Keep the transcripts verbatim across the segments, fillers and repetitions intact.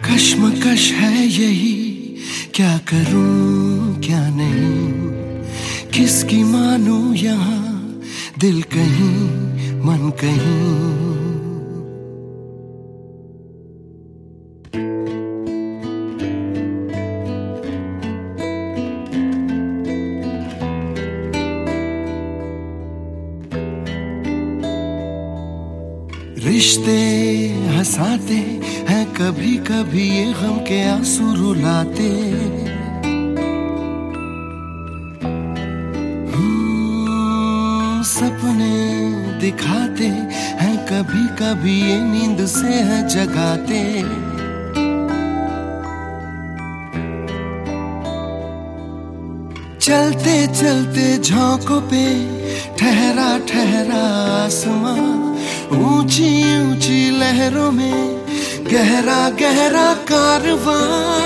कश्मकश है यही, क्या करूं क्या नहीं, किसकी मानूं यहाँ, दिल कहीं मन कहीं। रिश्ते हंसाते हैं, कभी कभी ये गम के आंसू रुलाते। हम्म, सपने दिखाते हैं, कभी कभी ये नींद से है जगाते। चलते चलते झोंकों पे ठहरा ठहरा आसमां, ऊंची ऊंची लहरों में गहरा गहरा कारवां।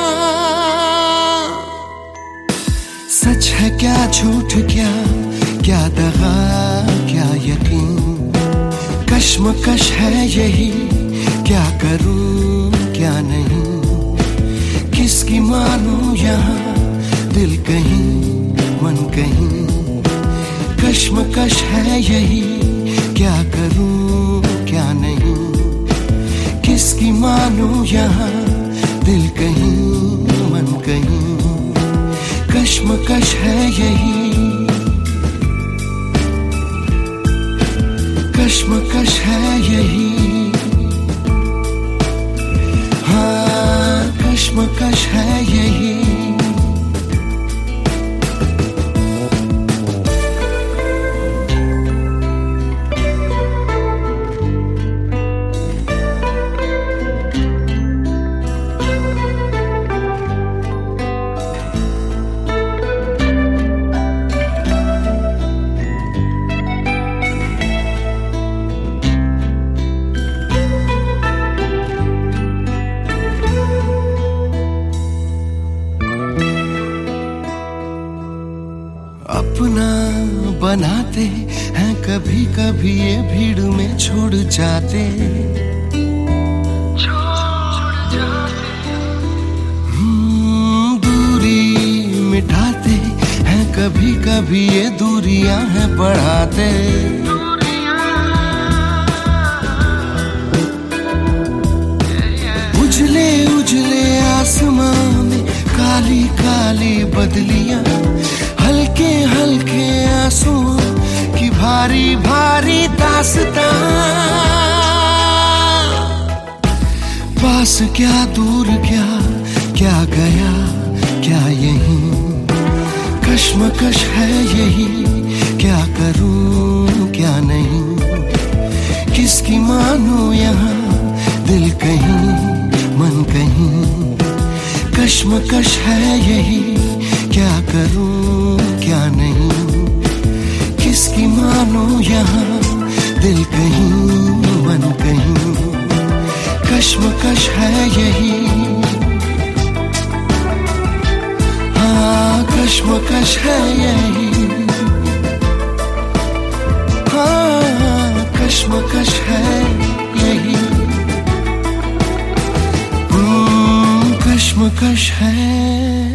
सच है क्या झूठ क्या, क्या दगा क्या यकीन, कश्मकश है यही, क्या करूं क्या नहीं, किसकी मानूं यहाँ, दिल कहीं मन कहीं। कश्मकश है यही, क्या करूं क्या नहीं, किसकी मानूं यहाँ, दिल कहीं मन कहीं। कश्मकश है यही, कश्मकश है यही, हाँ कश्मकश है यही। अपना बनाते हैं, कभी कभी ये भीड़ में छोड़ जाते। हम्म, दूरी मिटाते हैं, कभी कभी ये दूरियां हैं बढ़ाते। उजले उजले आसमां में काली काली बदलियां, हल्के हल्के आंसुओं की भारी भारी दास्तां। पास क्या दूर क्या, क्या गया क्या यहीं, कश्मकश है यही, क्या करूं क्या नहीं, किसकी मानूं यहाँ, दिल कहीं मन कहीं। कश्मकश है यही, क्या करूं क्या नहीं, किसकी मानूं यहाँ, दिल कहीं मन कहीं। कश्मकश है यही, हाँ कश्मकश है यही, हाँ कश्मकश है यही, हम्म, कश्मकश है।